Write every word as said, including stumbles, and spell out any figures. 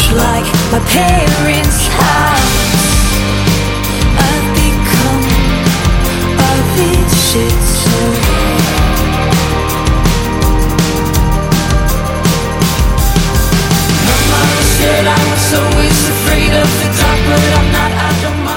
like my parents' house. I've become a bit schizo. My mother said I was always afraid of the dark, but I'm not, I don't mind.